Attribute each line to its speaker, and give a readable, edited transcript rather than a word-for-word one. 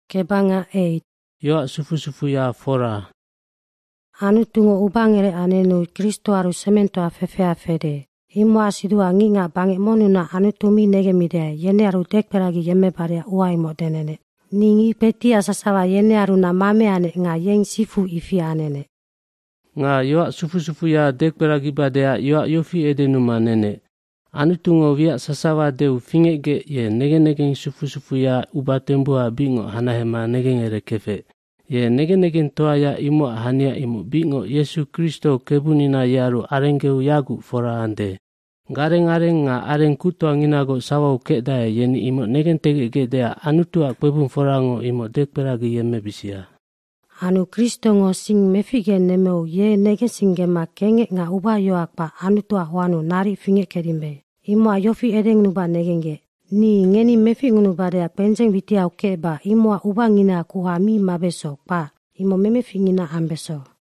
Speaker 1: Kebanga 8.
Speaker 2: Yoa sufu-sufu ya fora.
Speaker 1: Anu tungo ubangere anenu Kristo aru semento afefea fede. Imo asidua nginga bange monuna anu tumi nege mide yene aru dekperagi yeme barea uaimo denene. Ningi petia sasawa yene aru na mame ane nga yeng sifu ifi anene.
Speaker 2: Nga yoa sufu-sufu ya dekperagi badea yoa yofi edenuma nene. Anu tungo via sasawa deu fingege ye nege-negeng sufu-sufu ya ubatembua bingo hanahema negeng ere kefe. Ye nege-negeng toa ya imo hania imo bingo Yesu Kristo kebunina yaru arengeu yagu fora ande. Gareng-areng nga areng kutua nginago sawau kedaya yeni imo negeng tegege dea anutua kebun forango imo dekperagi yeme bisia.
Speaker 1: Anu Kristo ngo sing mefige nemeu ye nege singema kenge nga uba yoakpa anutua huanu nari finge kerimbe. Imo yofi edeng nuba negenge. Ni ngeni mefi ngunuba dea penjeng vitia ukeba imo uba ngina kuha mi mabeso pa. Imo memefi ngina ambeso.